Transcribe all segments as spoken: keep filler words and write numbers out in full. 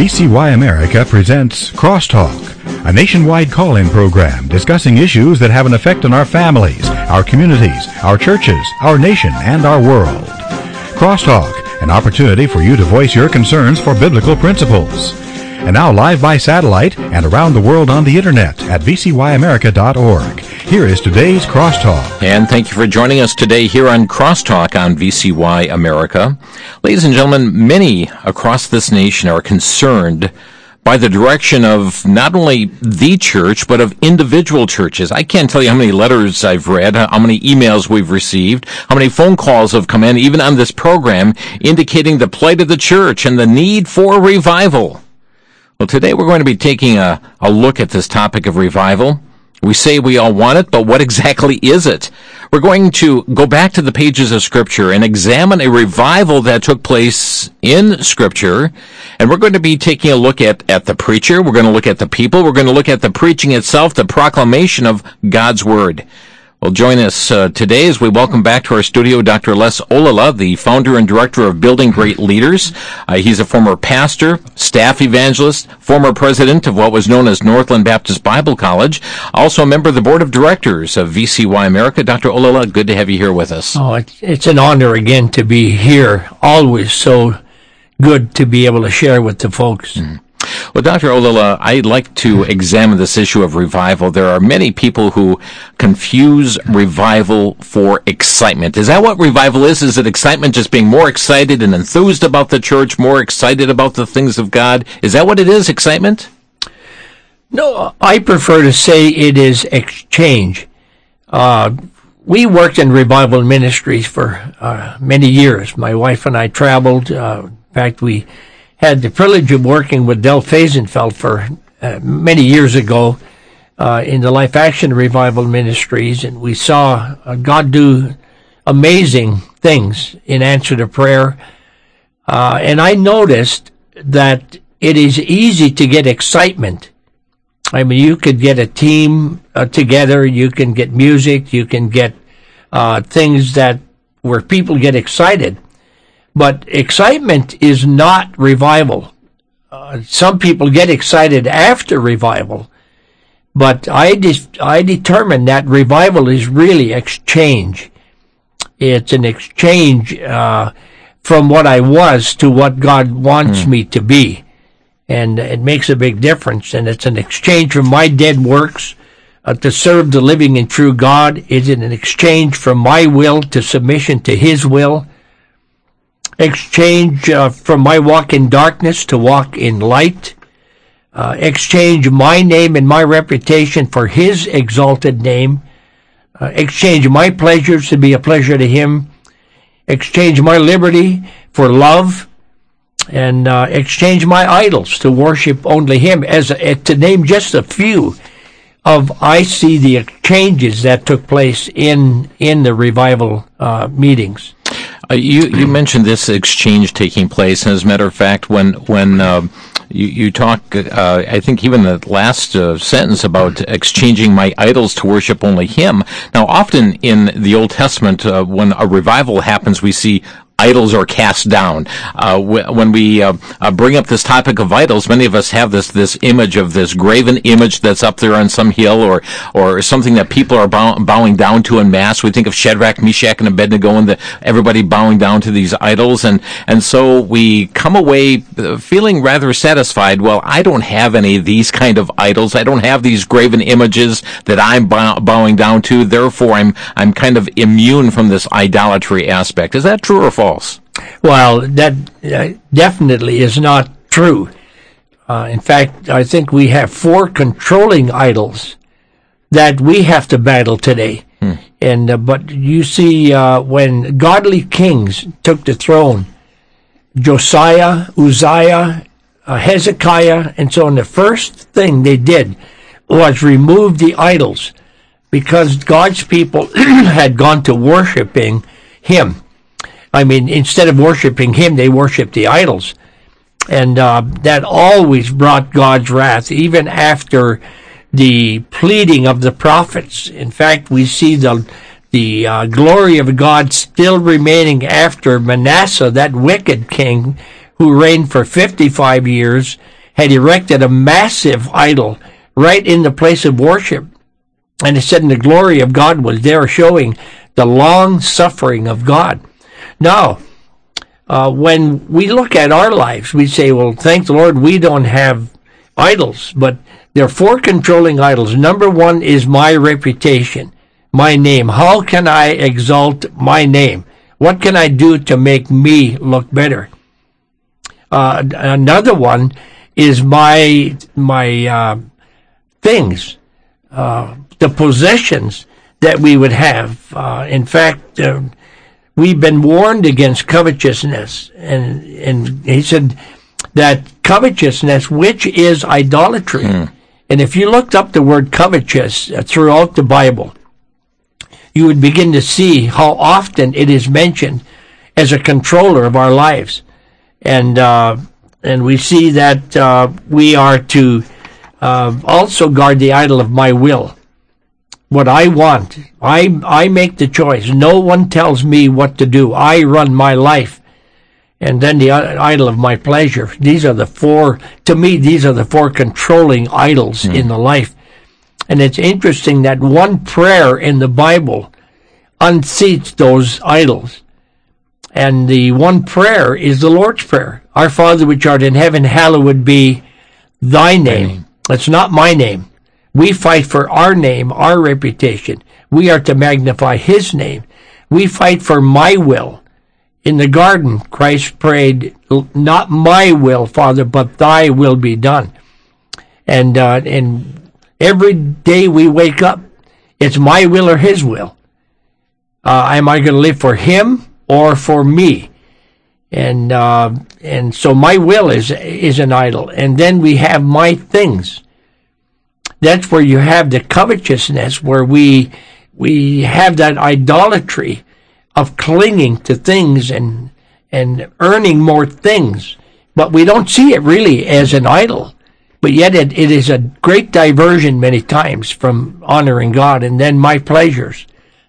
V C Y America presents Crosstalk, a nationwide call-in program discussing issues that have an effect on our families, our communities, our churches, our nation, and our world. Crosstalk, an opportunity for you to voice your concerns for biblical principles. And now live by satellite and around the world on the internet at v c y america dot org. Here is today's Crosstalk. And thank you for joining us today here on Crosstalk on V C Y America. Ladies and gentlemen, many across this nation are concerned by the direction of not only the church, but of individual churches. I can't tell you how many letters I've read, how many emails we've received, how many phone calls have come in, even on this program, indicating the plight of the church and the need for revival. Well, today we're going to be taking a, a look at this topic of revival. We say we all want it, but what exactly is it? We're going to go back to the pages of Scripture and examine a revival that took place in Scripture, and we're going to be taking a look at, at the preacher, we're going to look at the people, we're going to look at the preaching itself, the proclamation of God's Word. Well, join us uh, today as we welcome back to our studio Doctor Les Ollila, the founder and director of Building Great Leaders. Uh, he's a former pastor, staff evangelist, former president of what was known as Northland Baptist Bible College, also a member of the board of directors of V C Y America. Doctor Ollila, good to have you here with us. Oh, it's an honor again to be here. Always so good to be able to share with the folks. Mm. Well, Doctor Ollila, I'd like to examine this issue of revival. There are many people who confuse revival for excitement. Is that what revival is? Is it excitement, just being more excited and enthused about the church, more excited about the things of God? Is that what it is, excitement? No, I prefer to say it is exchange. Uh, we worked in revival ministries for uh, many years. My wife and I traveled. Uh, in fact, we had the privilege of working with Del Faisenfeld for uh, many years ago uh, in the Life Action Revival Ministries, and we saw uh, God do amazing things in answer to prayer. Uh, and I noticed that it is easy to get excitement. I mean, you could get a team uh, together, you can get music, you can get uh, things that where people get excited. But excitement is not revival. Uh, some people get excited after revival, but I de- I determine that revival is really exchange. It's an exchange uh, from what I was to what God wants mm. me to be, and it makes a big difference. And it's an exchange from my dead works uh, to serve the living and true God. It's an exchange from my will to submission to His will. Exchange uh, from my walk in darkness to walk in light. Uh, exchange my name and my reputation for His exalted name. Uh, exchange my pleasures to be a pleasure to Him. Exchange my liberty for love. And uh, exchange my idols to worship only Him. As a, to name just a few of, I see the exchanges that took place in in the revival uh, meetings. Uh, you, you mentioned this exchange taking place, and as a matter of fact, when when uh, you, you talk, uh, I think even the last uh, sentence about exchanging my idols to worship only Him. Now, often in the Old Testament, uh, when a revival happens, we see idols are cast down. Uh, when we uh, uh, bring up this topic of idols, many of us have this this image of this graven image that's up there on some hill, or or something that people are bow- bowing down to en masse. We think of Shadrach, Meshach, and Abednego, and the, everybody bowing down to these idols, and and so we come away feeling rather satisfied. Well, I don't have any of these kind of idols. I don't have these graven images that I'm bow- bowing down to. Therefore, I'm I'm kind of immune from this idolatry aspect. Is that true or false? Well, that uh, definitely is not true. Uh, in fact, I think we have four controlling idols that we have to battle today. Hmm. And uh, but you see, uh, when godly kings took the throne, Josiah, Uzziah, uh, Hezekiah, and so on, the first thing they did was remove the idols, because God's people had gone to worshiping Him. I mean, instead of worshiping Him, they worshiped the idols. And uh, that always brought God's wrath, even after the pleading of the prophets. In fact, we see the the uh, glory of God still remaining after Manasseh, that wicked king who reigned for fifty-five years, had erected a massive idol right in the place of worship. And it said, and the glory of God was there, showing the long suffering of God. Now, uh, when we look at our lives, we say, well, thank the Lord we don't have idols. But there are four controlling idols. Number one is my reputation, my name. How can I exalt my name? What can I do to make me look better? Uh, another one is my my uh, things, uh, the possessions that we would have. Uh, in fact, uh, we've been warned against covetousness, and and he said that covetousness, which is idolatry, mm. and if you looked up the word covetous uh, throughout the Bible, you would begin to see how often it is mentioned as a controller of our lives. And uh, and we see that uh, we are to uh, also guard the idol of my will. What I want. I I make the choice. No one tells me what to do. I run my life. And then the idol of my pleasure. These are the four, to me, these are the four controlling idols mm. in the life. And it's interesting that one prayer in the Bible unseats those idols. And the one prayer is the Lord's Prayer. Our Father which art in heaven, hallowed be thy name. It's not my name. We fight for our name, our reputation. We are to magnify his name. We fight for my will. In the garden, Christ prayed, not my will, Father, but thy will be done. And, uh, and every day we wake up, it's my will or his will. Uh, am I going to live for him or for me? And uh, and so my will is is an idol. And then we have my things. That's where you have the covetousness, where we we have that idolatry of clinging to things and and earning more things. But we don't see it really as an idol. But yet it, it is a great diversion many times from honoring God. And then my pleasures.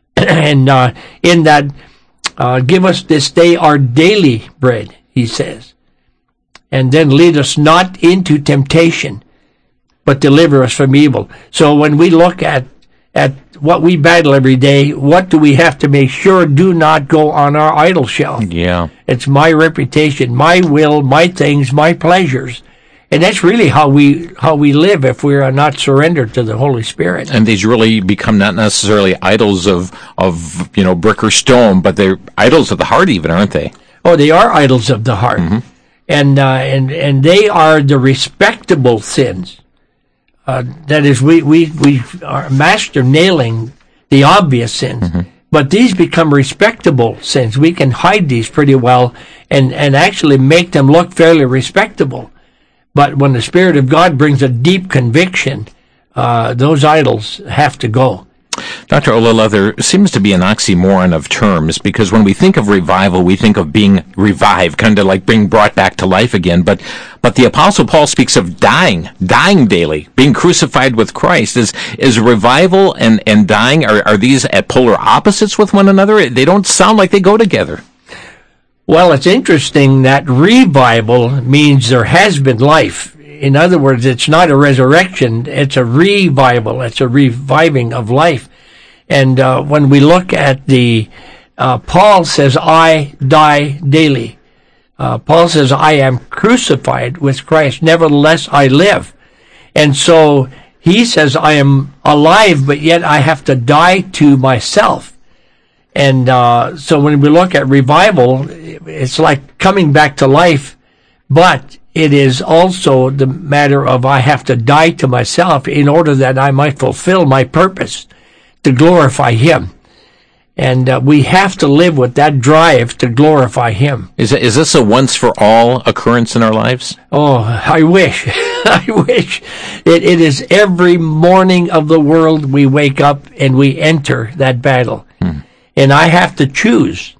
And uh, in that, uh, give us this day our daily bread, he says. And then lead us not into temptation, but deliver us from evil. So when we look at at what we battle every day, what do we have to make sure do not go on our idol shelf? Yeah. It's my reputation, my will, my things, my pleasures. And that's really how we how we live if we are not surrendered to the Holy Spirit. And these really become not necessarily idols of, of you know, brick or stone, but they're idols of the heart even, aren't they? Oh, they are idols of the heart. Mm-hmm. And, uh, and and they are the respectable sins. Uh, that is, we, we, we are master nailing the obvious sins. Mm-hmm. But these become respectable sins. We can hide these pretty well and, and actually make them look fairly respectable. But when the Spirit of God brings a deep conviction, uh, those idols have to go. Doctor Olallah, there seems to be an oxymoron of terms, because when we think of revival, we think of being revived, kind of like being brought back to life again. But but the Apostle Paul speaks of dying, dying daily, being crucified with Christ. Is is revival and, and dying, are, are these at polar opposites with one another? They don't sound like they go together. Well, it's interesting that revival means there has been life. In other words, it's not a resurrection, it's a revival, it's a reviving of life. And uh, when we look at the, uh, Paul says, I die daily. Uh, Paul says, I am crucified with Christ, nevertheless I live. And so he says, I am alive, but yet I have to die to myself. And uh, so when we look at revival, it's like coming back to life, but it is also the matter of I have to die to myself in order that I might fulfill my purpose to glorify him. And uh, we have to live with that drive to glorify him. Is it, is this a once-for-all occurrence in our lives? Oh, I wish. I wish. It, it is every morning of the world we wake up and we enter that battle. Hmm. And I have to choose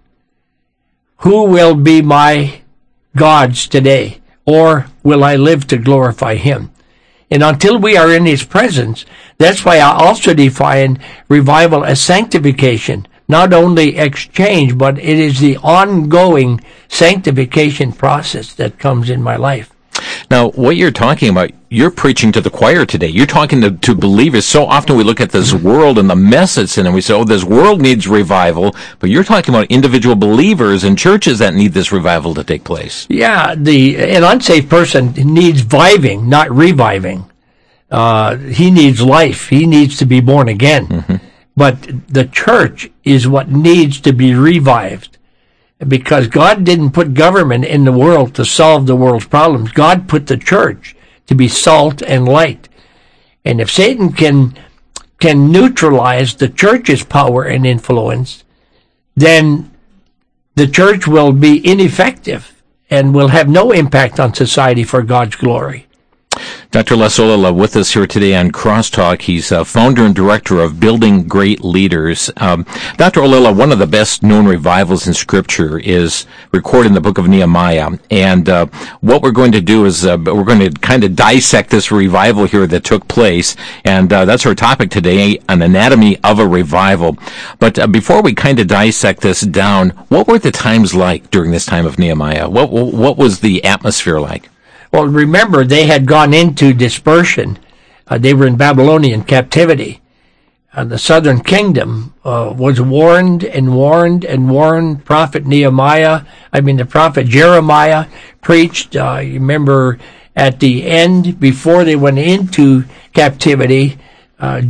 who will be my gods today, or will I live to glorify him? And until we are in his presence, that's why I also define revival as sanctification, not only exchange, but it is the ongoing sanctification process that comes in my life. Now, what you're talking about, you're preaching to the choir today. You're talking to, to believers. So often we look at this world and the mess it's in, and we say, oh, this world needs revival. But you're talking about individual believers and churches that need this revival to take place. Yeah, the an unsafe person needs viving, not reviving. Uh, he needs life. He needs to be born again. Mm-hmm. But the church is what needs to be revived, because God didn't put government in the world to solve the world's problems. God put the church to be salt and light. And if Satan can can neutralize the church's power and influence, then the church will be ineffective and will have no impact on society for God's glory. Doctor Les Ollila with us here today on Crosstalk. He's uh, founder and director of Building Great Leaders. Um, Doctor Ollila, one of the best-known revivals in Scripture is recorded in the book of Nehemiah. And uh, what we're going to do is uh, we're going to kind of dissect this revival here that took place. And uh, that's our topic today, an anatomy of a revival. But uh, before we kind of dissect this down, what were the times like during this time of Nehemiah? What, what was the atmosphere like? Well, remember, they had gone into dispersion. Uh, they were in Babylonian captivity. Uh, the southern kingdom uh, was warned and warned and warned. Prophet Nehemiah, I mean the prophet Jeremiah preached. Uh, you remember at the end, before they went into captivity, uh,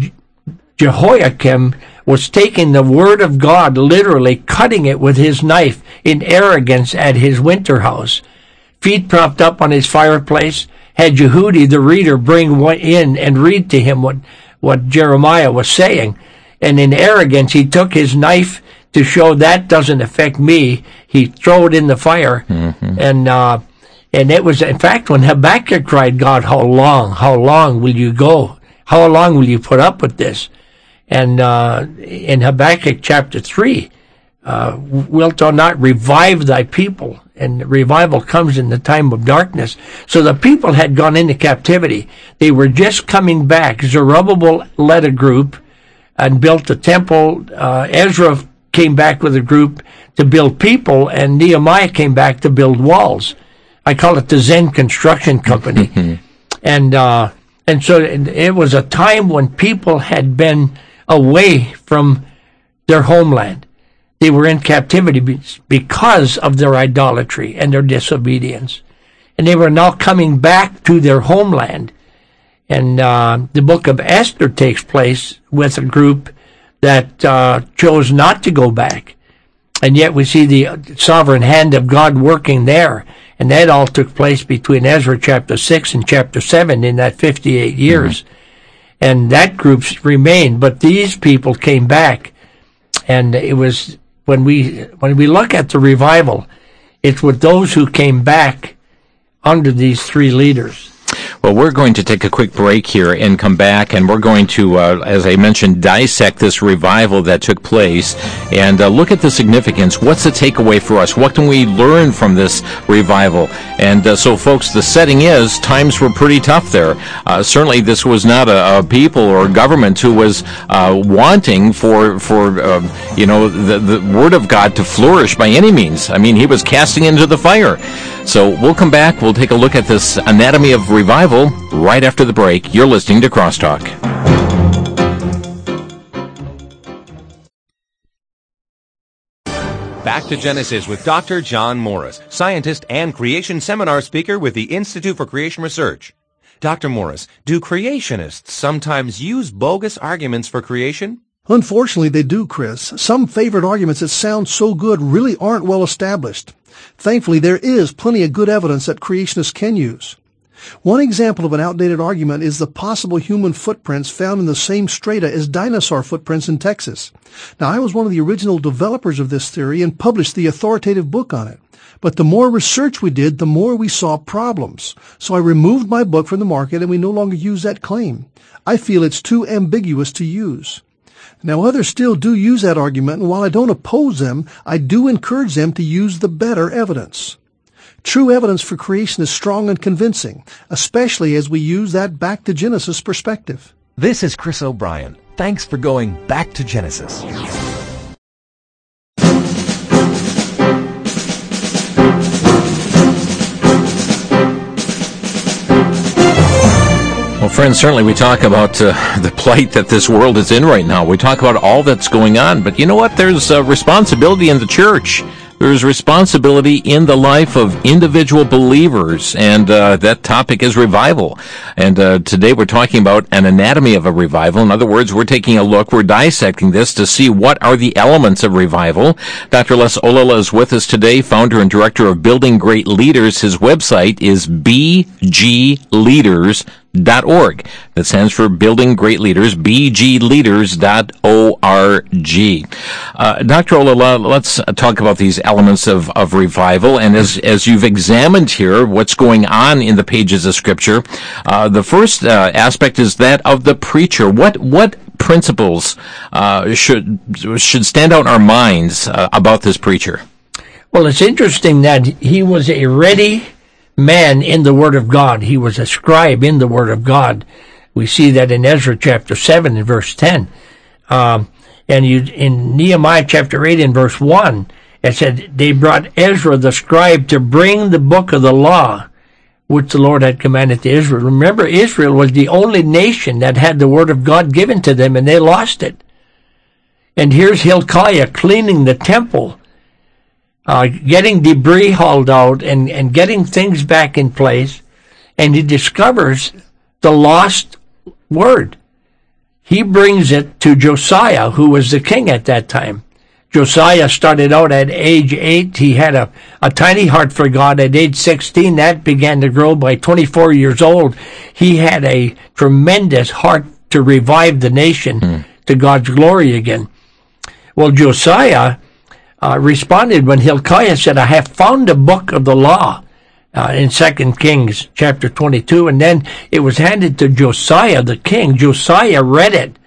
Jehoiakim was taking the word of God, literally cutting it with his knife in arrogance at his winter house. Feet propped up on his fireplace, had Jehudi, the reader, bring one in and read to him what, what Jeremiah was saying. And in arrogance, he took his knife to show that doesn't affect me. He threw it in the fire. Mm-hmm. And, uh, and it was, in fact, when Habakkuk cried, God, how long, how long will you go? How long will you put up with this? And, uh, in Habakkuk chapter three, uh, wilt thou not revive thy people? And revival comes in the time of darkness. So the people had gone into captivity. They were just coming back. Zerubbabel led a group and built the temple. Uh, Ezra came back with a group to build people, and Nehemiah came back to build walls. I call it the Zen Construction Company. and uh, and so it was a time when people had been away from their homeland. They were in captivity because of their idolatry and their disobedience. And they were now coming back to their homeland. And uh, the book of Esther takes place with a group that uh, chose not to go back. And yet we see the sovereign hand of God working there. And that all took place between Ezra chapter six and chapter seven in that fifty-eight years. Mm-hmm. And that group remained. But these people came back. And it was... When we when we look at the revival, it's with those who came back under these three leaders. Well, we're going to take a quick break here and come back, and we're going to, uh, as I mentioned, dissect this revival that took place and uh, look at the significance. What's the takeaway for us? What can we learn from this revival? And uh, so, folks, the setting is times were pretty tough there. Uh, certainly, this was not a, a people or a government who was uh, wanting for, for uh, you know, the, the Word of God to flourish by any means. I mean, he was casting into the fire. So we'll come back. We'll take a look at this anatomy of revival right after the break. You're listening to Crosstalk. Back to Genesis with Doctor John Morris, scientist and creation seminar speaker with the Institute for Creation Research. Doctor Morris, do creationists sometimes use bogus arguments for creation? Unfortunately, they do, Chris. Some favorite arguments that sound so good really aren't well established. Thankfully, there is plenty of good evidence that creationists can use. One example of an outdated argument is the possible human footprints found in the same strata as dinosaur footprints in Texas. Now, I was one of the original developers of this theory and published the authoritative book on it. But the more research we did, the more we saw problems. So I removed my book from the market and we no longer use that claim. I feel it's too ambiguous to use. Now, others still do use that argument, and while I don't oppose them, I do encourage them to use the better evidence. True evidence for creation is strong and convincing, especially as we use that back to Genesis perspective. This is Chris O'Brien. Thanks for going back to Genesis. Friends, certainly we talk about uh, the plight that this world is in right now. We talk about all that's going on, but you know what? There's a responsibility in the church. There's responsibility in the life of individual believers, and uh, that topic is revival. And uh, today we're talking about an anatomy of a revival. In other words, we're taking a look, we're dissecting this to see what are the elements of revival. Doctor Les Olala is with us today, founder and director of Building Great Leaders. His website is b g leaders dot org. That stands for Building Great Leaders, b g leaders dot org. Uh, Doctor Olala, let's talk about these elements of, of revival. And as, as you've examined here what's going on in the pages of Scripture, uh, the first uh, aspect is that of the preacher. What what principles uh, should should stand out in our minds uh, about this preacher? Well, it's interesting that he was a ready man in the Word of God. He was a scribe in the Word of God. We see that in Ezra chapter seven and verse ten. Um, and you, in Nehemiah chapter eight and verse one, it said, they brought Ezra the scribe to bring the book of the law, which the Lord had commanded to Israel. Remember, Israel was the only nation that had the Word of God given to them, and they lost it. And here's Hilkiah cleaning the temple, Uh, getting debris hauled out and, and getting things back in place, and he discovers the lost word. He brings it to Josiah, who was the king at that time. Josiah started out at age eight. He had a, a tiny heart for God. At age sixteen, that began to grow. By twenty-four years old, he had a tremendous heart to revive the nation mm. to God's glory again. Well, Josiah Uh, responded when Hilkiah said, I have found a book of the law uh, in Second Kings chapter twenty-two, and then it was handed to Josiah the king. Josiah read it,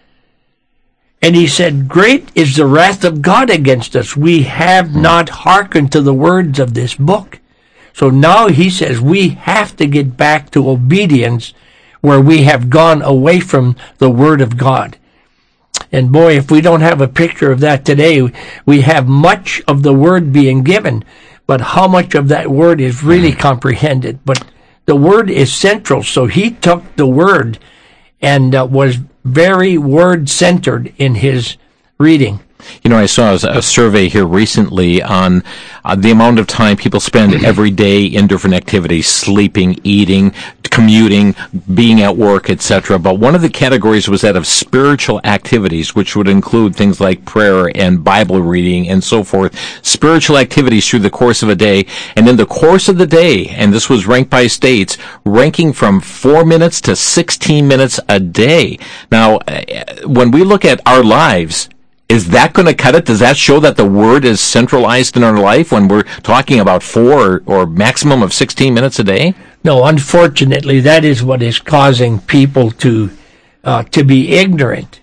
and he said, great is the wrath of God against us. We have not hearkened to the words of this book. So now he says we have to get back to obedience where we have gone away from the Word of God. And boy, if we don't have a picture of that today, we have much of the Word being given, but how much of that Word is really comprehended? But the Word is central, so he took the Word and uh, was very Word-centered in his reading. You know, I saw a survey here recently on uh, the amount of time people spend every day in different activities, sleeping, eating, commuting, being at work, et cetera. But one of the categories was that of spiritual activities, which would include things like prayer and Bible reading and so forth. Spiritual activities through the course of a day. And in the course of the day, and this was ranked by states, ranking from four minutes to sixteen minutes a day. Now, when we look at our lives, is that going to cut it? Does that show that the Word is centralized in our life when we're talking about four or, or maximum of sixteen minutes a day? No, unfortunately, that is what is causing people to uh, to be ignorant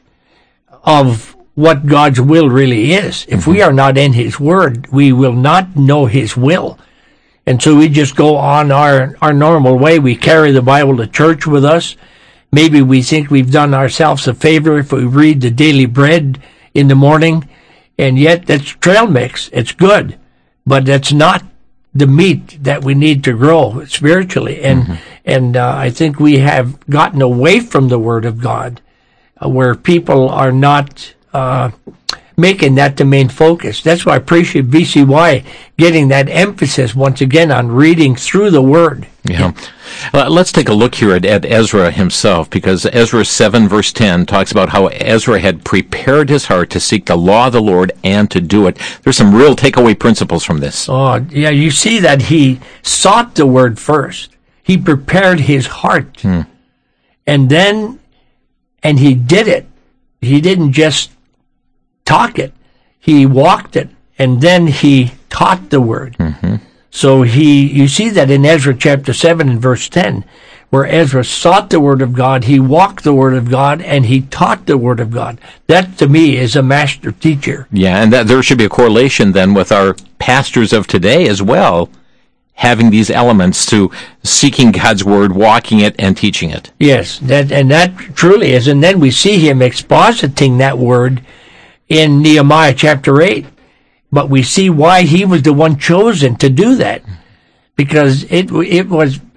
of what God's will really is. If mm-hmm. we are not in His Word, we will not know His will. And so we just go on our, our normal way. We carry the Bible to church with us. Maybe we think we've done ourselves a favor if we read the Daily Bread in the morning, and yet that's trail mix. It's good, but that's not the meat that we need to grow spiritually. And mm-hmm. and uh, I think we have gotten away from the Word of God, uh, where people are not uh, making that the main focus. That's why I appreciate V C Y getting that emphasis once again on reading through the Word. Yeah. Uh, let's take a look here at, at Ezra himself, because Ezra seven verse ten talks about how Ezra had prepared his heart to seek the law of the Lord and to do it. There's some real takeaway principles from this. Oh, yeah, you see that he sought the Word first. He prepared his heart. Hmm. And then, and he did it. He didn't just talk it. He walked it. And then he taught the Word. Mm-hmm. So he, you see that in Ezra chapter seven and verse ten, where Ezra sought the Word of God, he walked the Word of God, and he taught the Word of God. That, to me, is a master teacher. Yeah, and that there should be a correlation then with our pastors of today as well, having these elements to seeking God's Word, walking it, and teaching it. Yes, that and that truly is. And then we see him expositing that Word in Nehemiah chapter eight. But we see why he was the one chosen to do that, because it it was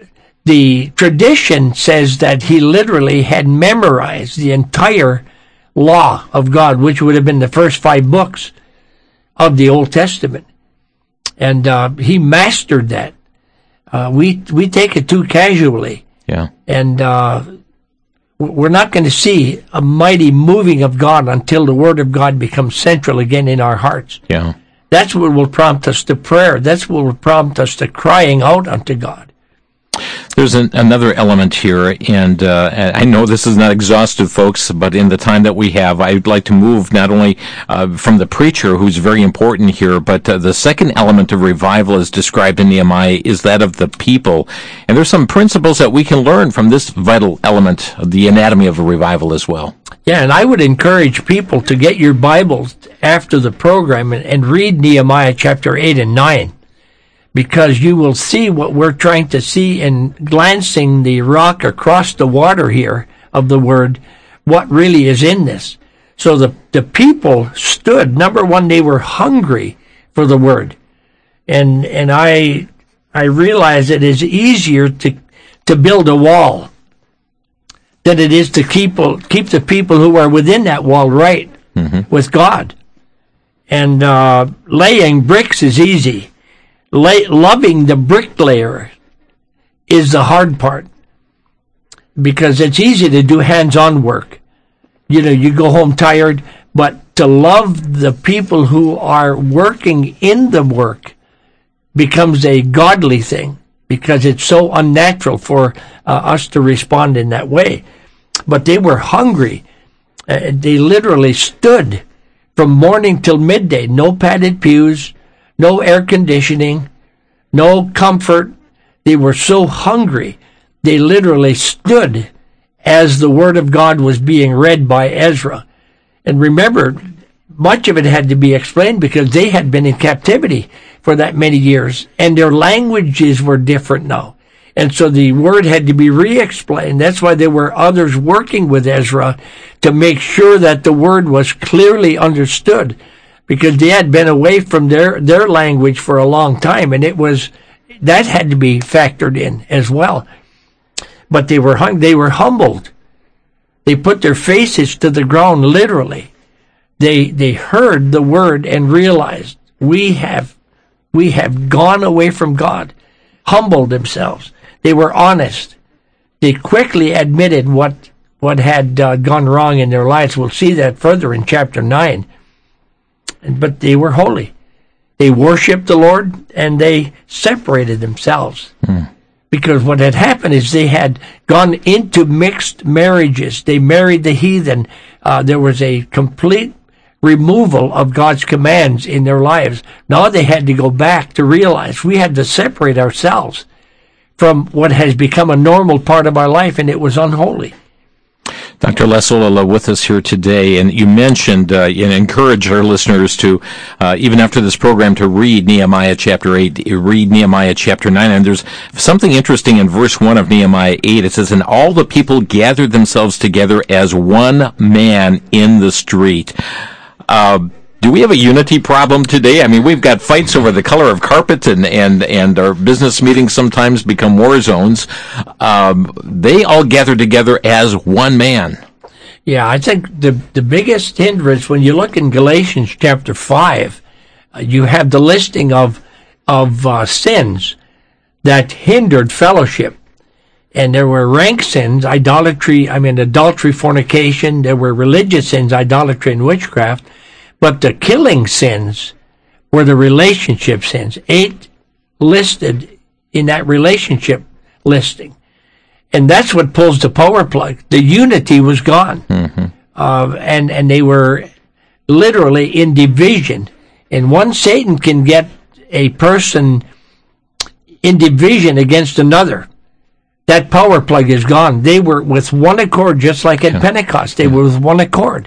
the tradition says that he literally had memorized the entire law of God, which would have been the first five books of the Old Testament. And uh, he mastered that. Uh, we we take it too casually. Yeah. And uh, we're not going to see a mighty moving of God until the Word of God becomes central again in our hearts. Yeah. That's what will prompt us to prayer. That's what will prompt us to crying out unto God. There's an, another element here, and uh, I know this is not exhaustive, folks, but in the time that we have, I'd like to move not only uh, from the preacher, who's very important here, but uh, the second element of revival as described in Nehemiah is that of the people. And there's some principles that we can learn from this vital element of the anatomy of a revival as well. Yeah, and I would encourage people to get your Bibles after the program and, and read Nehemiah chapter eight and nine. Because you will see what we're trying to see in glancing the rock across the water here of the Word, what really is in this. So the, the people stood. Number one, they were hungry for the Word. And and I I realize it is easier to to build a wall than it is to keep, keep the people who are within that wall right mm-hmm. with God. And uh, laying bricks is easy. La- loving the bricklayer is the hard part, because it's easy to do hands-on work. You know, you go home tired, but to love the people who are working in the work becomes a godly thing, because it's so unnatural for uh, us to respond in that way. But they were hungry. Uh, they literally stood from morning till midday, no padded pews, no air conditioning, no comfort. They were so hungry, they literally stood as the Word of God was being read by Ezra. And remember, much of it had to be explained because they had been in captivity for that many years, and their languages were different now. And so the Word had to be re-explained. That's why there were others working with Ezra to make sure that the Word was clearly understood, because they had been away from their, their language for a long time, and it was, that had to be factored in as well. But they were hung, they were humbled. They put their faces to the ground, literally. They they heard the Word and realized, we have we have gone away from God, humbled themselves. They were honest. They quickly admitted what what had uh, gone wrong in their lives. We'll see that further in chapter nine. But they were holy. They worshiped the Lord, and they separated themselves. Hmm. Because what had happened is they had gone into mixed marriages. They married the heathen. Uh, there was a complete removal of God's commands in their lives. Now they had to go back to realize we had to separate ourselves from what has become a normal part of our life, and it was unholy. Doctor Les Ollila with us here today, and you mentioned uh, and encourage our listeners to, uh, even after this program, to read Nehemiah chapter eight, read Nehemiah chapter nine, and there's something interesting in verse one of Nehemiah eight. It says, "And all the people gathered themselves together as one man in the street." Uh, do we have a unity problem today? I mean, we've got fights over the color of carpet, and, and, and our business meetings sometimes become war zones. Um, they all gather together as one man. Yeah, I think the the biggest hindrance, when you look in Galatians chapter five, uh, you have the listing of of uh, sins that hindered fellowship. And there were rank sins, idolatry, I mean adultery, fornication. There were religious sins, idolatry and witchcraft. But the killing sins were the relationship sins. Eight listed in that relationship listing. And that's what pulls the power plug. The unity was gone. Mm-hmm. Uh, and, and they were literally in division. And once Satan can get a person in division against another, that power plug is gone. They were with one accord, just like at yeah. Pentecost. They yeah. were with one accord.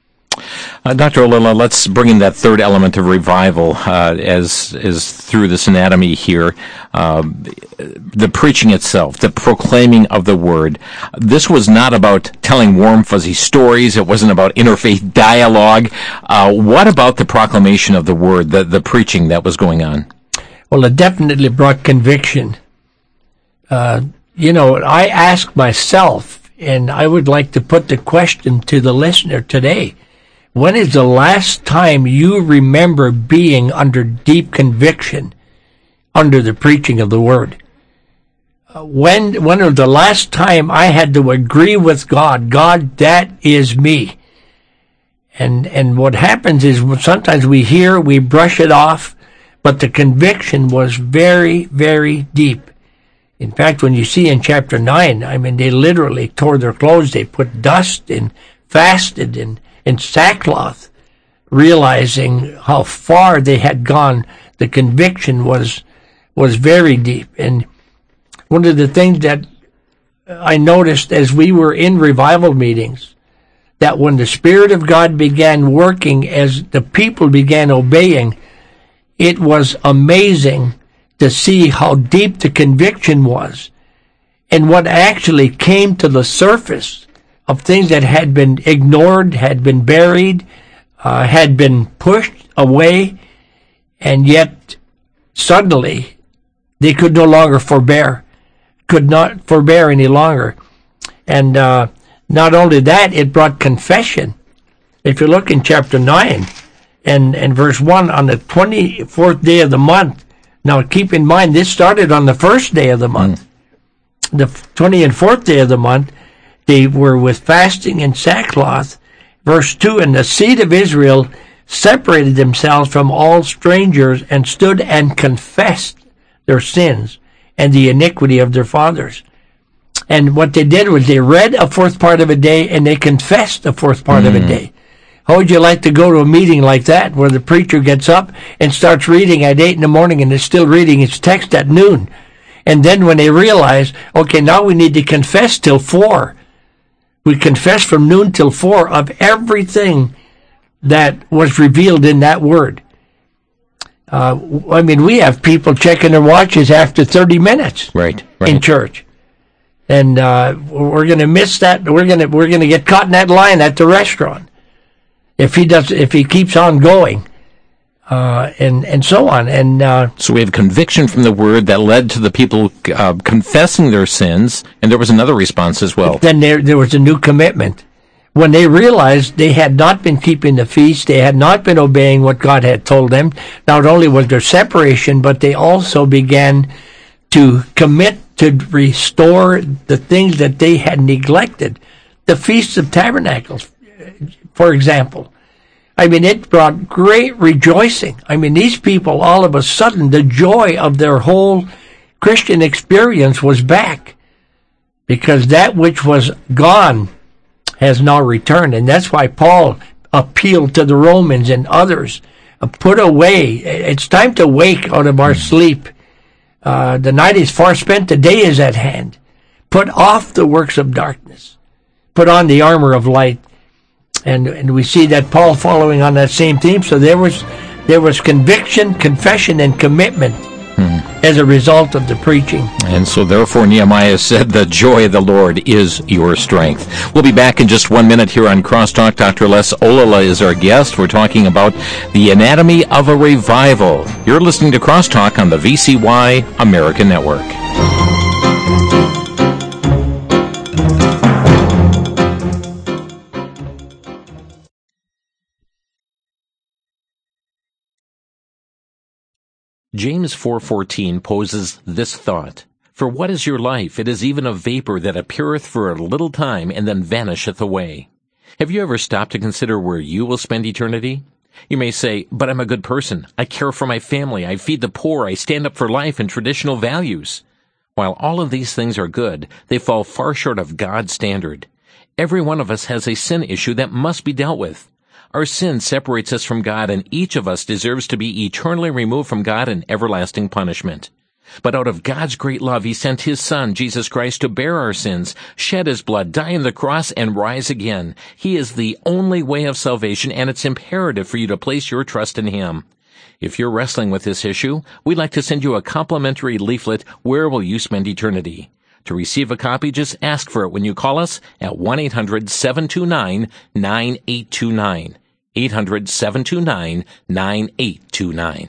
Uh, Doctor Ollila, let's bring in that third element of revival uh, as is through this anatomy here. Uh, the preaching itself, the proclaiming of the Word. This was not about telling warm, fuzzy stories. It wasn't about interfaith dialogue. Uh, what about the proclamation of the Word, the, the preaching that was going on? Well, it definitely brought conviction. Uh, you know, I ask myself, and I would like to put the question to the listener today. When is the last time you remember being under deep conviction under the preaching of the Word? Uh, when, when was the last time I had to agree with God? God, that is me. And, and what happens is sometimes we hear, we brush it off, but the conviction was very, very deep. In fact, when you see in chapter nine, I mean, they literally tore their clothes, they put dust and fasted and in sackcloth, realizing how far they had gone. The conviction was was very deep. And one of the things that I noticed as we were in revival meetings, that when the Spirit of God began working, as the people began obeying, it was amazing to see how deep the conviction was and what actually came to the surface of things that had been ignored, had been buried, uh, had been pushed away, and yet suddenly they could no longer forbear, could not forbear any longer. And uh, not only that, it brought confession. If you look in chapter nine and, and verse one, on the twenty-fourth day of the month, now keep in mind this started on the first day of the month, mm. the twentieth and fourth day of the month, they were with fasting and sackcloth. Verse two, and the seed of Israel separated themselves from all strangers and stood and confessed their sins and the iniquity of their fathers. And what they did was they read a fourth part of a day and they confessed a fourth part mm. of a day. How would you like to go to a meeting like that where the preacher gets up and starts reading at eight in the morning and is still reading his text at noon? And then when they realize, okay, now we need to confess till four. We confess from noon till four of everything that was revealed in that word. Uh, I mean, we have people checking their watches after thirty minutes right, right. in church. And uh, we're going to miss that. We're going to we're going to get caught in that line at the restaurant if he does if he keeps on going, uh, and and so on. And uh, so we have conviction from the word that led to the people uh, confessing their sins, and there was another response as well. Then there there was a new commitment when they realized they had not been keeping the feast, they had not been obeying what God had told them. Not only was there separation, but they also began to commit to restore the things that they had neglected. The Feast of Tabernacles, for example. I mean, it brought great rejoicing. I mean, these people, all of a sudden, the joy of their whole Christian experience was back because that which was gone has now returned. And that's why Paul appealed to the Romans and others. Uh, put away. It's time to wake out of our sleep. Uh, the night is far spent, the day is at hand. Put off the works of darkness. Put on the armor of light. And and we see that Paul following on that same theme. So there was there was conviction, confession, and commitment hmm. as a result of the preaching. And so therefore Nehemiah said, the joy of the Lord is your strength. We'll be back in just one minute here on Crosstalk. Doctor Les Olala is our guest. We're talking about the anatomy of a revival. You're listening to Crosstalk on the V C Y American Network. James four fourteen poses this thought, For what is your life? It is even a vapor that appeareth for a little time and then vanisheth away. Have you ever stopped to consider where you will spend eternity? You may say, but I'm a good person. I care for my family. I feed the poor. I stand up for life and traditional values. While all of these things are good, they fall far short of God's standard. Every one of us has a sin issue that must be dealt with. Our sin separates us from God, and each of us deserves to be eternally removed from God in everlasting punishment. But out of God's great love, He sent His Son, Jesus Christ, to bear our sins, shed His blood, die on the cross, and rise again. He is the only way of salvation, and it's imperative for you to place your trust in Him. If you're wrestling with this issue, we'd like to send you a complimentary leaflet, Where Will You Spend Eternity? To receive a copy, just ask for it when you call us at one eight hundred seven two nine nine eight two nine. eight hundred seven two nine nine eight two nine.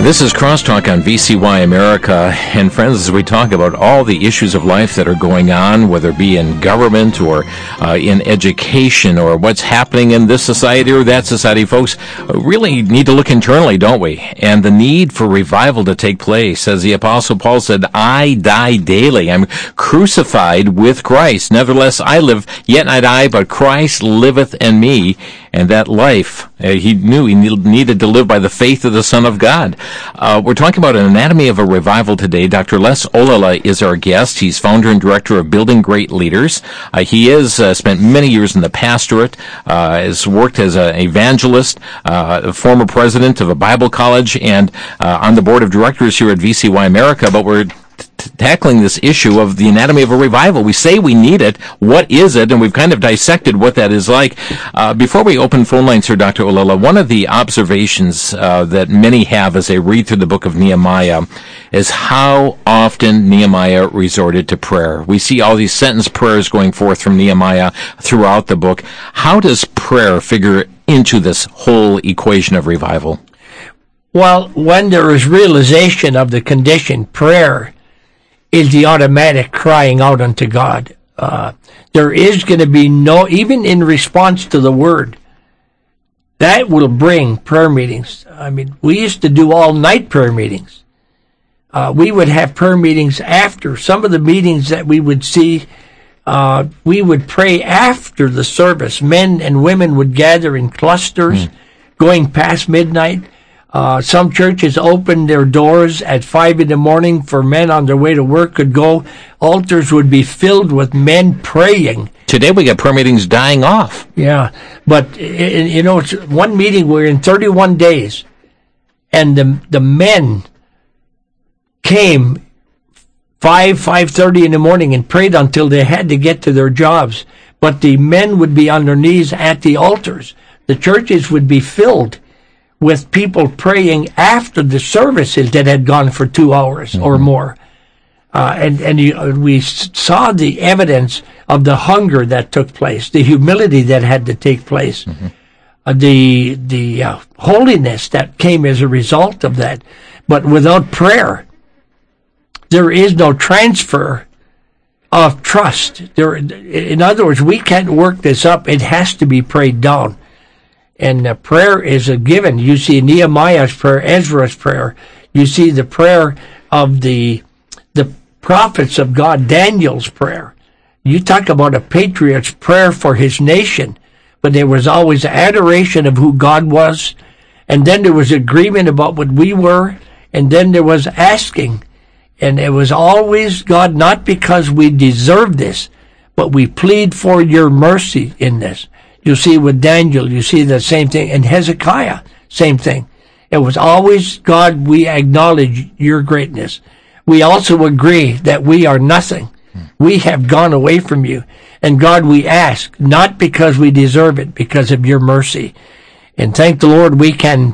This is Crosstalk on V C Y America, and friends, as we talk about all the issues of life that are going on, whether it be in government or uh, in education or what's happening in this society or that society, folks really need to look internally, don't we? And the need for revival to take place. As the Apostle Paul said, I die daily. I'm crucified with Christ. Nevertheless, I live, yet not I, but Christ liveth in me. And that life, uh, he knew he needed to live by the faith of the Son of God. Uh, we're talking about an anatomy of a revival today. Doctor Les Ollila is our guest. He's founder and director of Building Great Leaders. Uh, he has uh, spent many years in the pastorate, uh, has worked as an evangelist, uh, a former president of a Bible college, and uh, on the board of directors here at V C Y America. But we're T- tackling this issue of the anatomy of a revival. We say we need it. What is it? And we've kind of dissected what that is like. Uh, before we open phone lines here, Doctor Ollila, one of the observations uh, that many have as they read through the book of Nehemiah is how often Nehemiah resorted to prayer. We see all these sentence prayers going forth from Nehemiah throughout the book. How does prayer figure into this whole equation of revival? Well, when there is realization of the condition, prayer is the automatic crying out unto God. Uh, there is going to be no, even in response to the word, that will bring prayer meetings. I mean, we used to do all-night prayer meetings. Uh, we would have prayer meetings after. Some of the meetings that we would see, uh, we would pray after the service. Men and women would gather in clusters, mm. going past midnight. Uh, some churches opened their doors at five in the morning for men on their way to work could go. Altars would be filled with men praying. Today we got prayer meetings dying off. Yeah, but you know, it's one meeting we're in thirty-one days, and the the men came five five thirty in the morning and prayed until they had to get to their jobs. But the men would be on their knees at the altars. The churches would be filled with people praying after the services that had gone for two hours mm-hmm. or more. Uh, and and you, we saw the evidence of the hunger that took place, the humility that had to take place, mm-hmm. uh, the the uh, holiness that came as a result of that. But without prayer, there is no transfer of trust. There, in other words, we can't work this up. It has to be prayed down. And uh, prayer is a given. You see Nehemiah's prayer, Ezra's prayer. You see the prayer of the the prophets of God, Daniel's prayer. You talk about a patriot's prayer for his nation, but there was always adoration of who God was, and then there was agreement about what we were, and then there was asking. And it was always, God, not because we deserve this, but we plead for your mercy in this. You see with Daniel, you see the same thing. And Hezekiah, same thing. It was always, God, we acknowledge your greatness. We also agree that we are nothing. We have gone away from you. And God, we ask, not because we deserve it, because of your mercy. And thank the Lord we can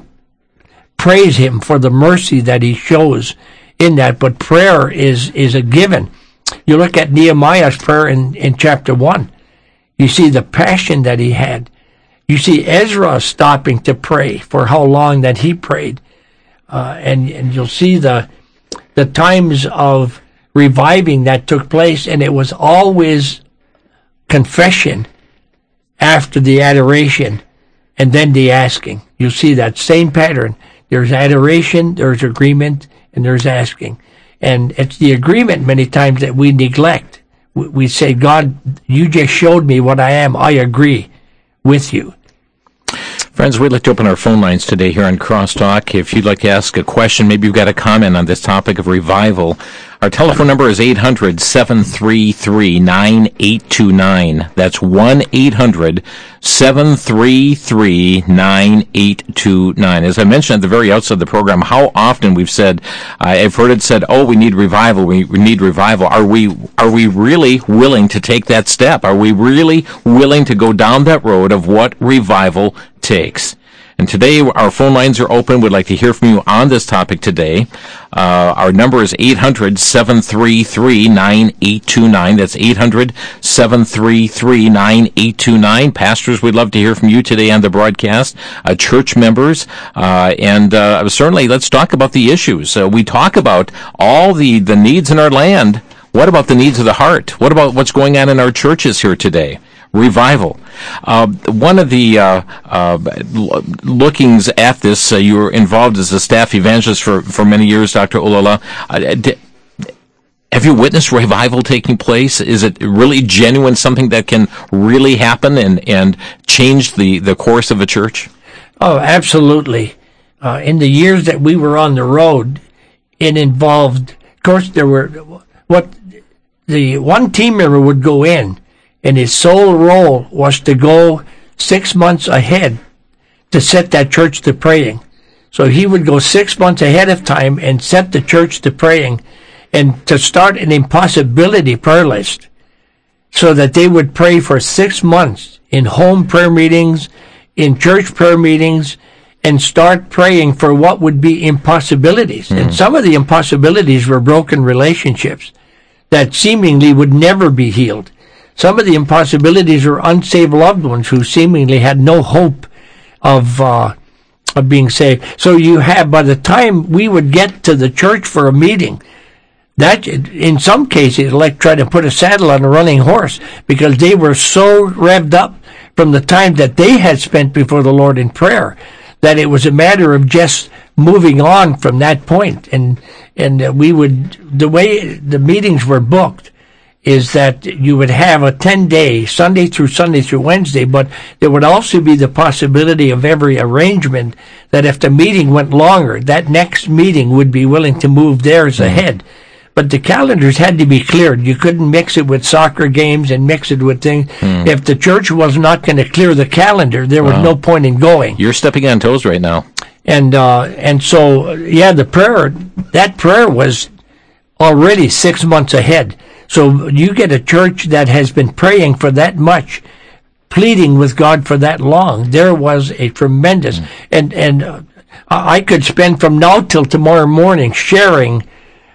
praise him for the mercy that he shows in that. But prayer is, is a given. You look at Nehemiah's prayer in, in chapter one. You see the passion that he had. You see Ezra stopping to pray for how long that he prayed. Uh, and, and you'll see the the times of reviving that took place, and it was always confession after the adoration and then the asking. You'll see that same pattern. There's adoration, there's agreement, and there's asking. And it's the agreement many times that we neglect. We say, God, you just showed me what I am. I agree with you. Friends, we'd like to open our phone lines today here on Crosstalk. If you'd like to ask a question, maybe you've got a comment on this topic of revival. Our telephone number is eight hundred, seven three three, nine eight two nine. That's one eight hundred, seven three three, nine eight two nine. As I mentioned at the very outset of the program, how often we've said, I've heard it said, oh, we need revival, we need revival. Are we, are we really willing to take that step? Are we really willing to go down that road of what revival takes? And today, our phone lines are open. We'd like to hear from you on this topic today. Uh, our number is eight hundred, seven three three, nine eight two nine. That's eight hundred, seven three three, nine eight two nine. Pastors, we'd love to hear from you today on the broadcast. Uh, church members. Uh, and uh, certainly, let's talk about the issues. Uh, we talk about all the, the needs in our land. What about the needs of the heart? What about what's going on in our churches here today? Revival. Uh, one of the uh, uh, lookings at this, uh, you were involved as a staff evangelist for, for many years, Doctor Ulala. Uh, did, have you witnessed revival taking place? Is it really genuine, something that can really happen and, and change the, the course of a church? Oh, absolutely. Uh, in the years that we were on the road, it involved, of course, there were, what the one team member would go in, and his sole role was to go six months ahead to set that church to praying. So he would go six months ahead of time and set the church to praying and to start an impossibility prayer list so that they would pray for six months in home prayer meetings, in church prayer meetings, and start praying for what would be impossibilities. Mm. And some of the impossibilities were broken relationships that seemingly would never be healed. Some of the impossibilities were unsaved loved ones who seemingly had no hope of uh, of being saved. So you have, by the time we would get to the church for a meeting, that in some cases, like trying to put a saddle on a running horse, because they were so revved up from the time that they had spent before the Lord in prayer, that it was a matter of just moving on from that point. And and we would, the way the meetings were booked, is that you would have a ten-day, Sunday through Sunday through Wednesday, but there would also be the possibility of every arrangement that if the meeting went longer, that next meeting would be willing to move theirs ahead. But the calendars had to be cleared. You couldn't mix it with soccer games and mix it with things. Mm. If the church was not going to clear the calendar, there was wow. no point in going. You're stepping on toes right now. And uh, and so, yeah, the prayer, that prayer was already six months ahead. So you get a church that has been praying for that much, pleading with God for that long. There was a tremendous, mm. and and uh, I could spend from now till tomorrow morning sharing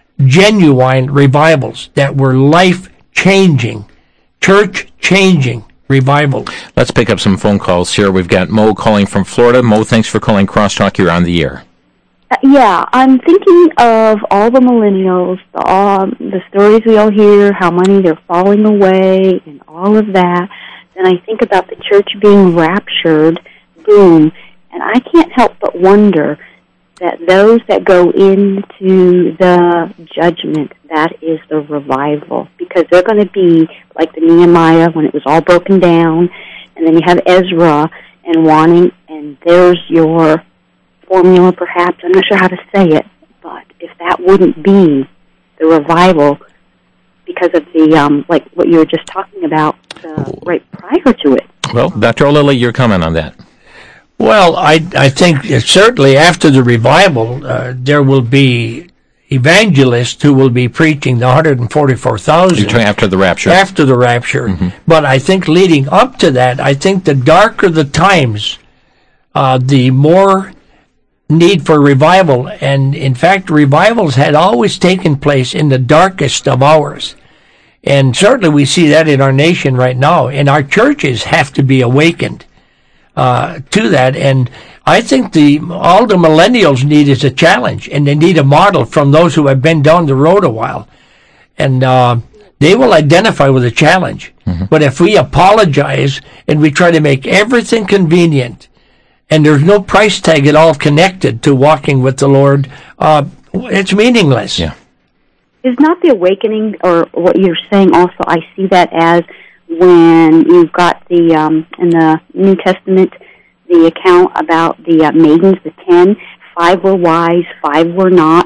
genuine revivals that were life-changing, church-changing revivals. Let's pick up some phone calls here. We've got Mo calling from Florida. Mo, thanks for calling Crosstalk. You're on the air. Uh, yeah, I'm thinking of all the millennials, the, um, the stories we all hear, how many they're falling away, and all of that. Then I think about the church being raptured, boom, and I can't help but wonder that those that go into the judgment, that is the revival, because they're going to be like the Nehemiah when it was all broken down, and then you have Ezra and wanting, and there's your formula, perhaps. I'm not sure how to say it, but if that wouldn't be the revival because of the, um, like what you were just talking about, uh, right prior to it. Well, Doctor O'Lilly, your comment on that. Well, I I think certainly after the revival, uh, there will be evangelists who will be preaching the one hundred forty-four thousand. You're talking after the rapture. After the rapture. Mm-hmm. But I think leading up to that, I think the darker the times, uh, the more need for revival. And in fact, revivals had always taken place in the darkest of hours. And certainly we see that in our nation right now. And our churches have to be awakened uh, to that. And I think the all the millennials need is a challenge, and they need a model from those who have been down the road a while. And uh, they will identify with a challenge. Mm-hmm. But if we apologize and we try to make everything convenient, and there's no price tag at all connected to walking with the Lord, uh, it's meaningless. Yeah. Is not the awakening, or what you're saying also, I see that as when you've got the, um, in the New Testament, the account about the uh, maidens, the ten, five were wise, five were not,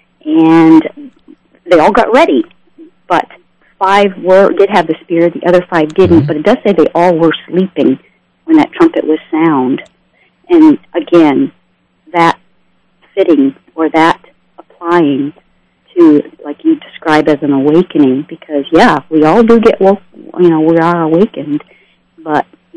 and they all got ready, but five were did have the Spirit, the other five didn't, mm-hmm. but it does say they all were sleeping when that trumpet was sound. And again, that fitting, or that applying to, like you describe as an awakening, because, yeah, we all do get woke, you know, we are awakened, but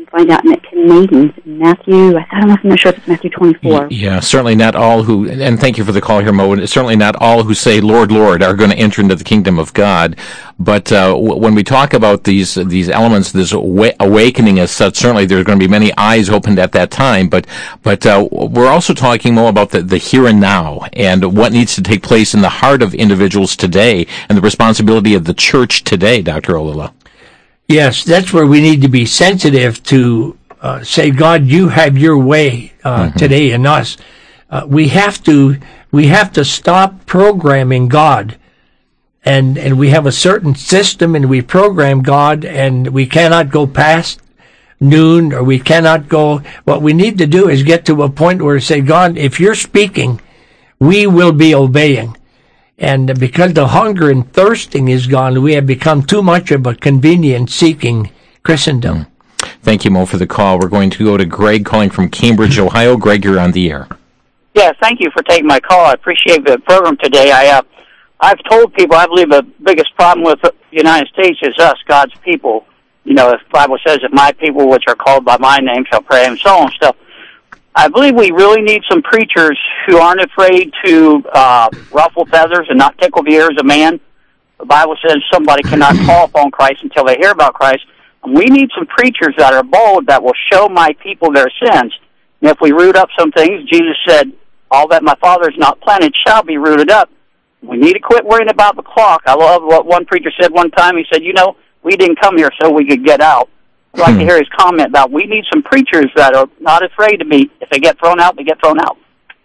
can find out in the ten maidens in Matthew. I don't know if I'm not sure if it's Matthew twenty-four. Yeah, certainly not all who, and thank you for the call here, Mo. Certainly not all who say "Lord, Lord" are going to enter into the kingdom of God. But uh, w- when we talk about these these elements, this awa- awakening as such, certainly there's going to be many eyes opened at that time. But but uh, we're also talking more about the, the here and now and what needs to take place in the heart of individuals today and the responsibility of the church today, Doctor Olula. Yes, that's where we need to be sensitive to uh, say, God, you have your way uh, mm-hmm. today in us. Uh, we have to we have to stop programming God, and and we have a certain system, and we program God, and we cannot go past noon, or we cannot go. What we need to do is get to a point where we say, God, if you're speaking, we will be obeying. And because the hunger and thirsting is gone, we have become too much of a convenience-seeking Christendom. Thank you, Mo, for the call. We're going to go to Greg calling from Cambridge, Ohio. Greg, you're on the air. Yeah, thank you for taking my call. I appreciate the program today. I, uh, I've told people I believe the biggest problem with the United States is us, God's people. You know, if the Bible says that my people, which are called by my name, shall pray, and so on and stuff. I believe we really need some preachers who aren't afraid to uh, ruffle feathers and not tickle the ears of man. The Bible says somebody cannot call upon Christ until they hear about Christ. And we need some preachers that are bold that will show my people their sins. And if we root up some things, Jesus said, all that my Father has not planted shall be rooted up. We need to quit worrying about the clock. I love what one preacher said one time. He said, you know, we didn't come here so we could get out. I'd like hmm. to hear his comment about we need some preachers that are not afraid to be, if they get thrown out, they get thrown out.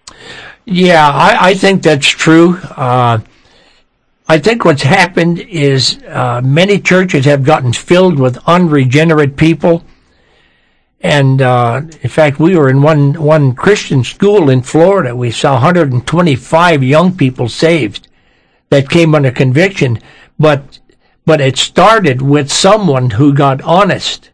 Yeah, I, I think that's true. Uh, I think what's happened is uh, many churches have gotten filled with unregenerate people. And, uh, in fact, we were in one, one Christian school in Florida. We saw one hundred twenty-five young people saved that came under conviction. But, but it started with someone who got honest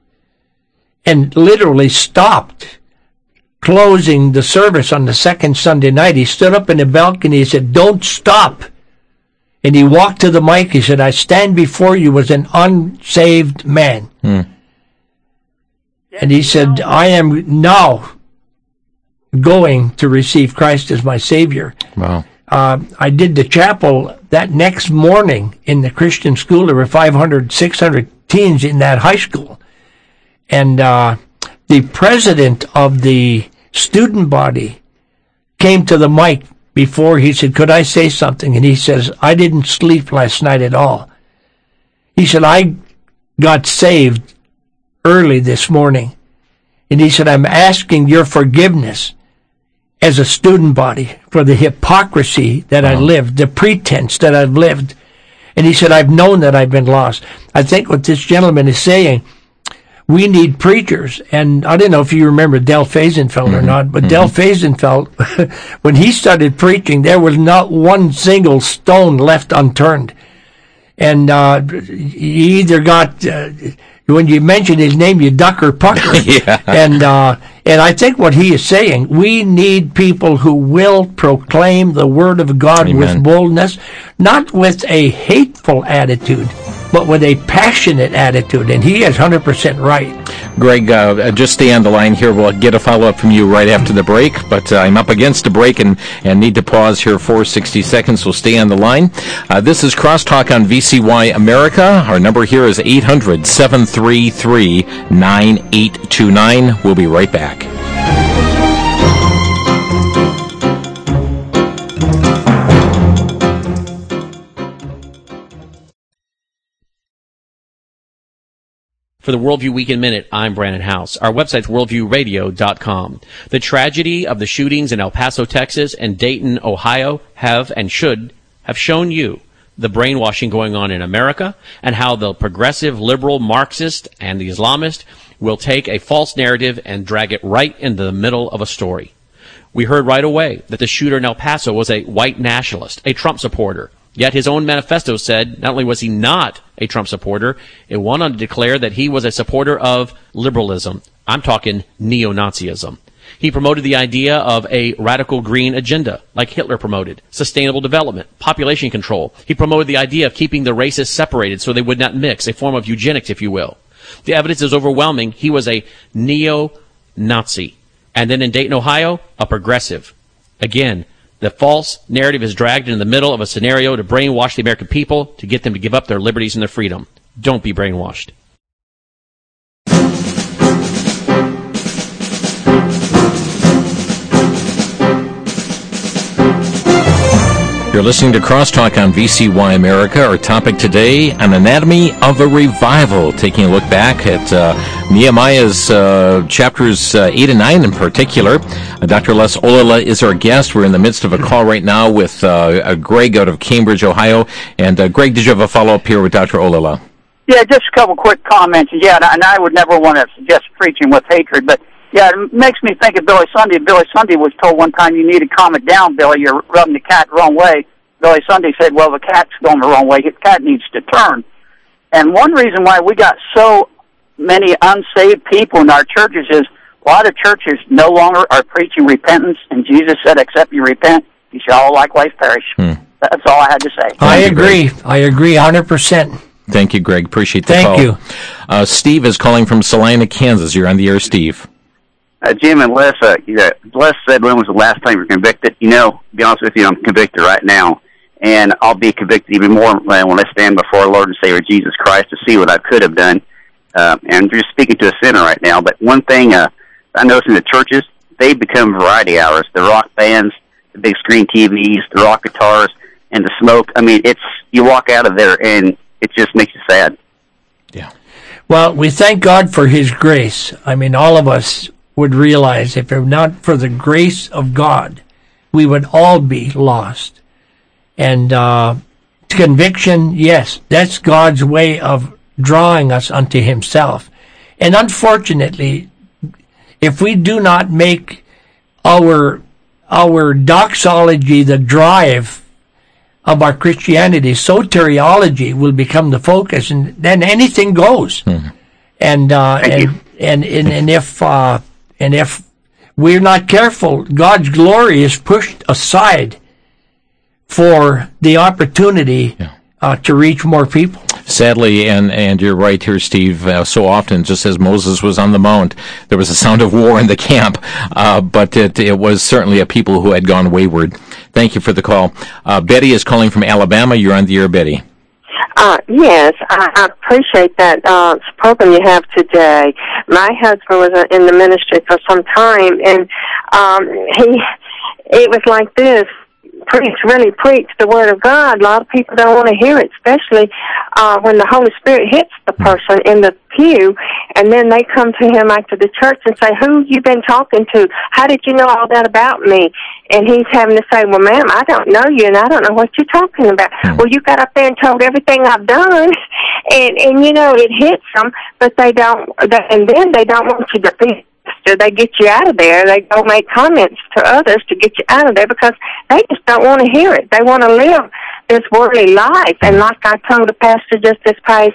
and literally stopped closing the service on the second Sunday night. He stood up in the balcony. He said, don't stop. And he walked to the mic. He said, I stand before you as an unsaved man. Hmm. And he said, I am now going to receive Christ as my Savior. Wow. Uh, I did the chapel that next morning in the Christian school. There were five hundred, six hundred teens in that high school. And uh, the president of the student body came to the mic before. He said, could I say something? And he says, I didn't sleep last night at all. He said, I got saved early this morning. And he said, I'm asking your forgiveness as a student body for the hypocrisy that uh-huh. I lived, the pretense that I've lived. And he said, I've known that I've been lost. I think what this gentleman is saying, we need preachers. And I don't know if you remember Del Faisenfeld mm-hmm. or not, but mm-hmm. Del Faisenfeld, when he started preaching, there was not one single stone left unturned. And uh, he either got, uh, when you mention his name, you duck or pucker. yeah. And uh, and I think what he is saying, we need people who will proclaim the Word of God Amen. With boldness, not with a hateful attitude, but with a passionate attitude. And he is one hundred percent right. Greg, uh, just stay on the line here. We'll get a follow-up from you right after the break. But uh, I'm up against a break and, and need to pause here for sixty seconds, so stay on the line. Uh, this is Crosstalk on V C Y America. Our number here is eight hundred, seven three three, nine eight two nine. We'll be right back. For the Worldview Weekend Minute, I'm Brandon House. Our website's worldview radio dot com. The tragedy of the shootings in El Paso, Texas and Dayton, Ohio have and should have shown you the brainwashing going on in America and how the progressive, liberal, Marxist and the Islamist will take a false narrative and drag it right into the middle of a story. We heard right away that the shooter in El Paso was a white nationalist, a Trump supporter. Yet his own manifesto said not only was he not a Trump supporter, it went on to declare that he was a supporter of liberalism. I'm talking neo-Nazism. He promoted the idea of a radical green agenda, like Hitler promoted, sustainable development, population control. He promoted the idea of keeping the races separated so they would not mix, a form of eugenics, if you will. The evidence is overwhelming. He was a neo-Nazi. And then in Dayton, Ohio, a progressive. Again, the false narrative is dragged into the middle of a scenario to brainwash the American people, to get them to give up their liberties and their freedom. Don't be brainwashed. You're listening to Crosstalk on V C Y America. Our topic today, An Anatomy of a Revival, taking a look back at uh, Nehemiah's uh, chapters uh, eight and nine in particular. Uh, Doctor Les Olala is our guest. We're in the midst of a call right now with uh, Greg out of Cambridge, Ohio. And uh, Greg, did you have a follow-up here with Doctor Olala? Yeah, just a couple quick comments. Yeah, and I would never want to suggest preaching with hatred, but yeah, it makes me think of Billy Sunday. Billy Sunday was told one time, you need to calm it down, Billy. You're rubbing the cat the wrong way. Billy Sunday said, well, the cat's going the wrong way. The cat needs to turn. And one reason why we got so many unsaved people in our churches is a lot of churches no longer are preaching repentance, and Jesus said, except you repent, you shall all likewise perish. Hmm. That's all I had to say. I agree. I agree one hundred percent. Thank you, Greg. Appreciate the Thank call. you. Uh, Steve is calling from Salina, Kansas. You're on the air, Steve. Uh, Jim and Les, uh, Les said, when was the last time you were convicted? You know, to be honest with you, I'm convicted right now, and I'll be convicted even more when I stand before our Lord and Savior Jesus Christ to see what I could have done. Uh, and you're speaking to a sinner right now, but one thing uh, I noticed in the churches, they become variety hours. The rock bands, the big screen T Vs, the rock guitars, and the smoke. I mean, it's you walk out of there, and it just makes you sad. Yeah. Well, we thank God for His grace. I mean, all of us would realize if it were not for the grace of God, we would all be lost. And uh, conviction, yes, that's God's way of drawing us unto Himself. And unfortunately, if we do not make our our doxology the drive of our Christianity, soteriology will become the focus, and then anything goes. Mm-hmm. And, uh, and, and and and if uh, and if we're not careful, God's glory is pushed aside for the opportunity yeah. uh, to reach more people. Sadly, and, and you're right here, Steve, uh, so often, just as Moses was on the mount, there was a sound of war in the camp, uh, but it, it was certainly a people who had gone wayward. Thank you for the call. Uh, Betty is calling from Alabama. You're on the air, Betty. Uh, yes, I, I appreciate that uh, program you have today. My husband was in the ministry for some time, and um, he it was like this. Preach, really preach the Word of God. A lot of people don't want to hear it, especially uh, when the Holy Spirit hits the person in the pew, and then they come to him after the church and say, who you been talking to? How did you know all that about me? And he's having to say, well, ma'am, I don't know you, and I don't know what you're talking about. Mm. Well, you got up there and told everything I've done, and, and you know, it hits them, but they don't, and then they don't want you to be. They get you out of there. They go make comments to others to get you out of there because they just don't want to hear it. They want to live this worldly life. And like I told the pastor just this past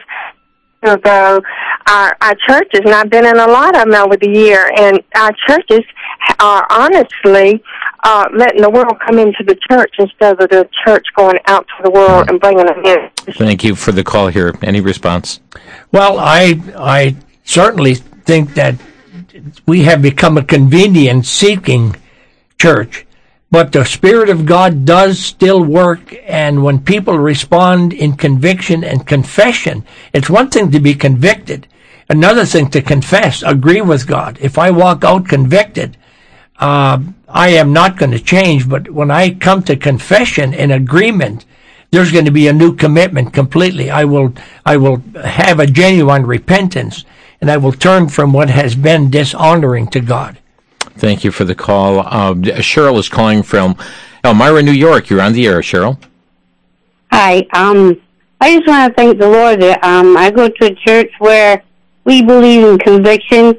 ago, our, our churches, and I've been in a lot of them over the year, and our churches are honestly uh, letting the world come into the church instead of the church going out to the world and bringing them in. Thank you for the call here. Any response? Well, I I certainly think that we have become a convenience-seeking church, but the Spirit of God does still work, and when people respond in conviction and confession, it's one thing to be convicted, another thing to confess, agree with God. If I walk out convicted, uh, I am not going to change, but when I come to confession and agreement, there's going to be a new commitment completely. I will, I will have a genuine repentance, and I will turn from what has been dishonoring to God. Thank you for the call. Uh, Cheryl is calling from Elmira, New York. You're on the air, Cheryl. Hi. Um, I just want to thank the Lord that um, I go to a church where we believe in conviction,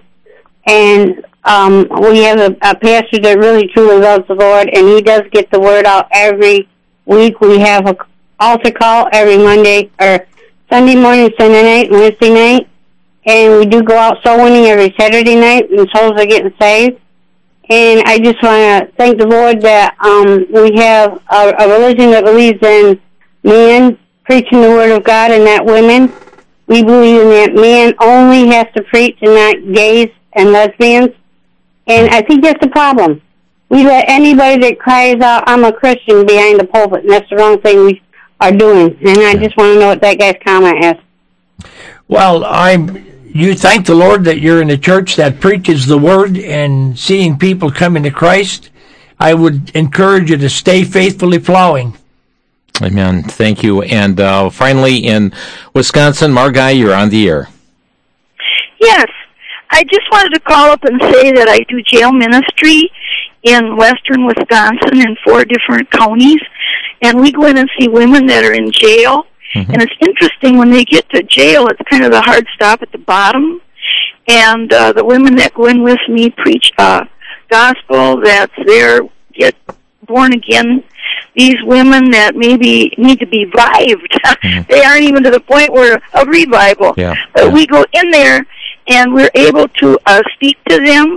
and um, we have a, a pastor that really truly loves the Lord, and he does get the word out every week. We have an altar call every Monday, or Sunday morning, Sunday night, Wednesday night. And we do go out soul winning every Saturday night, and souls are getting saved. And I just want to thank the Lord that um, we have a, a religion that believes in men preaching the Word of God and not women. we believe in that man only has to preach and not gays and lesbians. And I think that's the problem. We let anybody that cries out, I'm a Christian, behind the pulpit, and that's the wrong thing we are doing. And I just want to know what that guy's comment is. Well, I'm. You thank the Lord that you're in a church that preaches the Word and seeing people coming to Christ. I would encourage you to stay faithfully plowing. Amen. Thank you. And uh, finally, in Wisconsin, Margai, you're on the air. Yes. I just wanted to call up and say that I do jail ministry in western Wisconsin in four different counties. And we go in and see women that are in jail. Mm-hmm. And it's interesting, when they get to jail, it's kind of the hard stop at the bottom. And uh, the women that go in with me preach uh, gospel that's there, get born again. These women that maybe need to be revived, mm-hmm. they aren't even to the point where of revival. Yeah. But yeah. we go in there, and we're able to uh, speak to them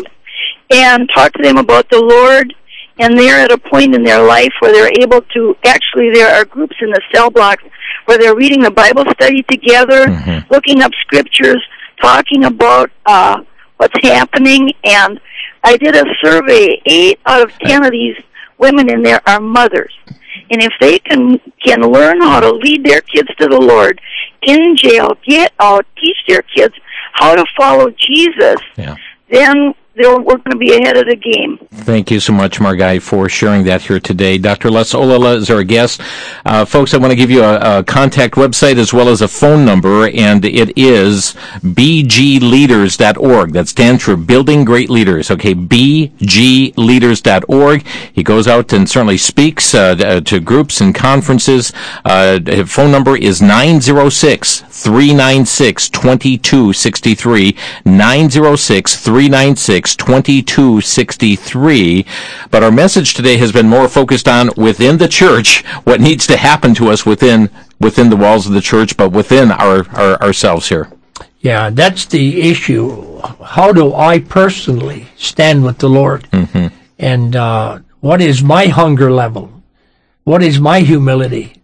and talk to them about the Lord. And they're at a point in their life where they're able to, actually there are groups in the cell blocks where they're reading the Bible study together, mm-hmm. looking up scriptures, talking about uh, what's happening. And I did a survey. Eight out of ten of these women in there are mothers. And if they can, can learn how to lead their kids to the Lord in jail, get out, teach their kids how to follow Jesus, yeah. then they're, we're going to be ahead of the game. Thank you so much, Margai, for sharing that here today. Doctor Les Ollila is our guest. Uh, folks, I want to give you a, a contact website as well as a phone number, and it is b g leaders dot org. That stands for Building Great Leaders, okay, b g leaders dot org. He goes out and certainly speaks uh, to groups and conferences. Uh, his phone number is nine zero six, three nine six, two two six three, nine zero six, three nine six, two two six three. But our message today has been more focused on within the church, what needs to happen to us within within the walls of the church, but within our, our ourselves here. Yeah, that's the issue. How do I personally stand with the Lord? Mm-hmm. And uh, what is my hunger level? What is my humility?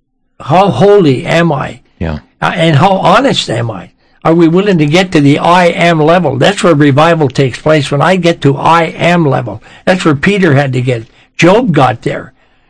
How holy am I? Yeah. Uh, and how honest am I? Are we willing to get to the I am level? That's where revival takes place, when I get to I am level. That's where Peter had to get. Job got there.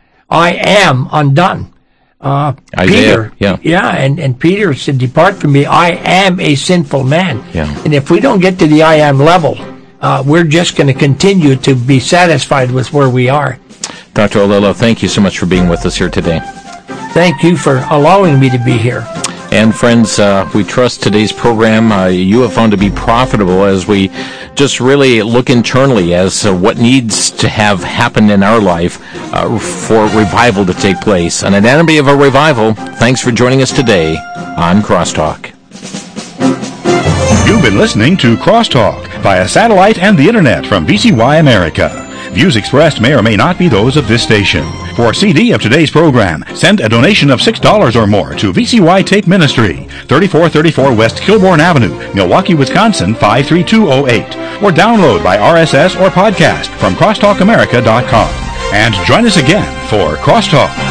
I am undone. Uh, Isaiah, Peter, yeah. Yeah, and, and Peter said, depart from me, I am a sinful man. Yeah. And if we don't get to the I am level, uh, we're just going to continue to be satisfied with where we are. Doctor Ollila, thank you so much for being with us here today. Thank you for allowing me to be here. And friends, uh, we trust today's program uh, you have found to be profitable as we just really look internally as to what needs to have happen in our life uh, for revival to take place. An anatomy of a revival. Thanks for joining us today on Crosstalk. You've been listening to Crosstalk via satellite and the internet from V C Y America. Views expressed may or may not be those of this station. For a C D of today's program, send a donation of six dollars or more to V C Y Tape Ministry, thirty-four thirty-four West Kilbourne Avenue, Milwaukee, Wisconsin, five three two oh eight. Or download by R S S or podcast from crosstalk america dot com. And join us again for Crosstalk.